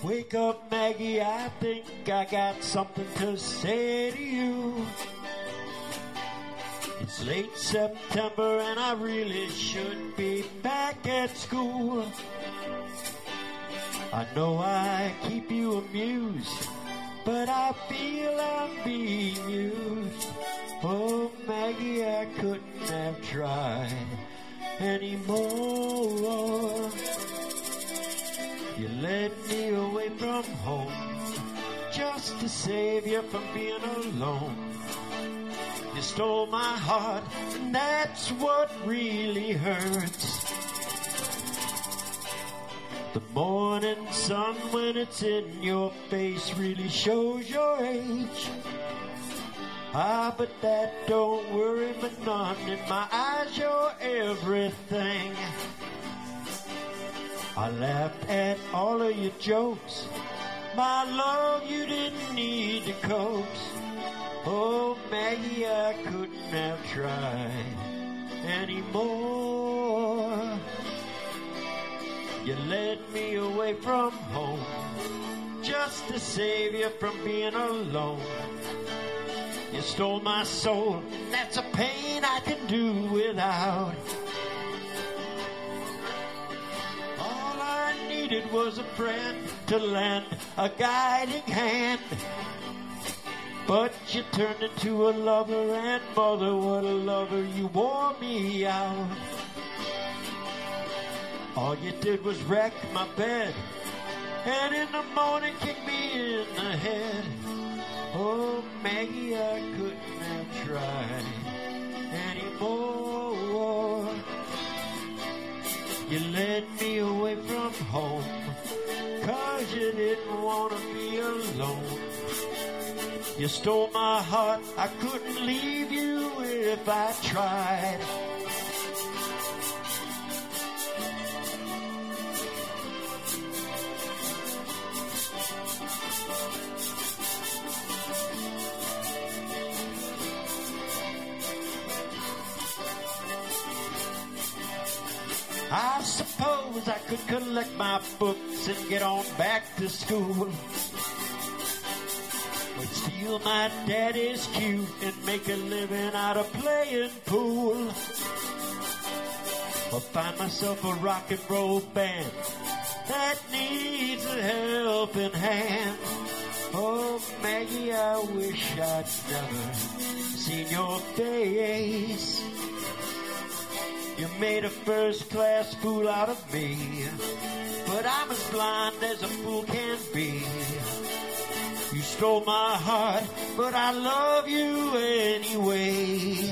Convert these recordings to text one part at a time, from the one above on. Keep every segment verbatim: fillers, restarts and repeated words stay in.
Wake up, Maggie, I think I got something to say to you. It's late September and I really should be back at school. I know I keep you amused, but I feel I'm being used. Oh, Maggie, I couldn't have tried anymore. You led me away from home just to save you from being alone. You stole my heart, and that's what really hurts. The morning sun, when it's in your face, really shows your age. Ah, but that don't worry me none. In my eyes, you're everything. I laughed at all of your jokes. My love, you didn't need to coax. Oh, Maggie, I couldn't have tried anymore. You led me away from home just to save you from being alone. You stole my soul, that's a pain I can do without. All I needed was a friend to lend a guiding hand. But you turned into a lover, and mother, what a lover, you wore me out. All you did was wreck my bed, and in the morning kick me in the head. Oh, Maggie, I couldn't have tried anymore. You led me away from home, 'cause you didn't want to be alone. You stole my heart, I couldn't leave you if I tried. I suppose I could collect my books and get on back to school. Would steal my daddy's cue and make a living out of playing pool. Or find myself a rock and roll band that needs a helping hand. Oh, Maggie, I wish I'd never seen your face. You made a first-class fool out of me, but I'm as blind as a fool can be. You stole my heart, but I love you anyway.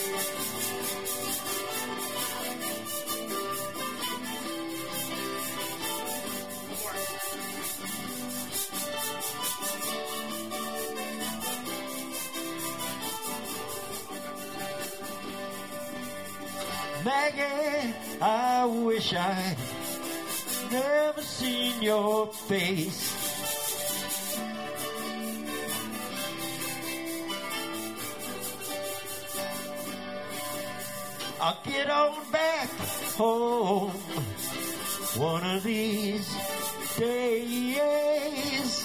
Maggie, I wish I'd never seen your face. I'll get on back home one of these days.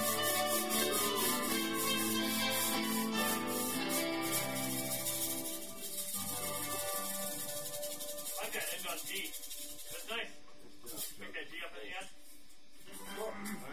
Okay, it got D. That's nice. Pick that D up at the end.